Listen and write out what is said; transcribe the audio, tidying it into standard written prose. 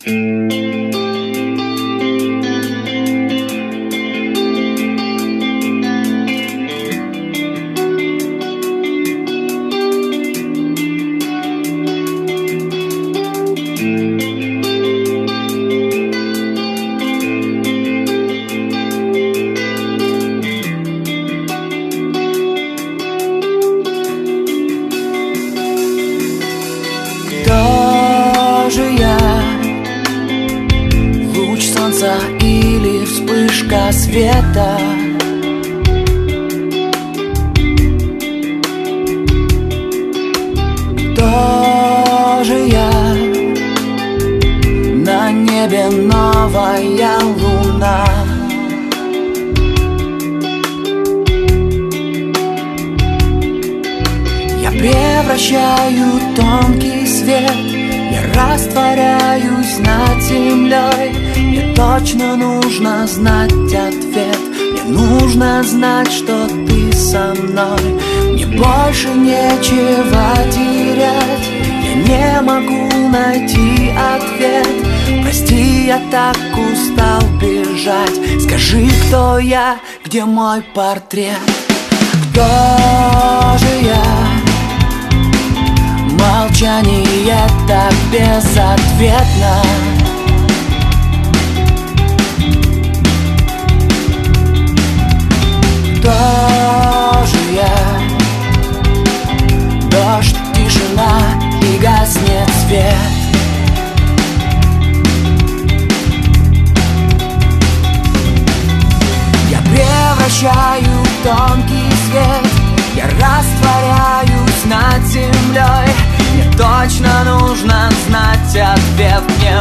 Кто же я? Луч солнца или вспышка света? Кто же я? На небе новая луна. Я превращаю тонкий свет, я растворяюсь над землей. Мне точно нужно знать ответ, мне нужно знать, что ты со мной. Мне больше нечего терять, я не могу найти ответ. Прости, я так устал бежать. Скажи, кто я, где мой портрет? Кто же я? Молчание так безответно. Кто же я? Дождь, тишина и гаснет свет. Я превращаю тонкий свет, я растворяюсь над землей. Мне точно нужно знать ответ, мне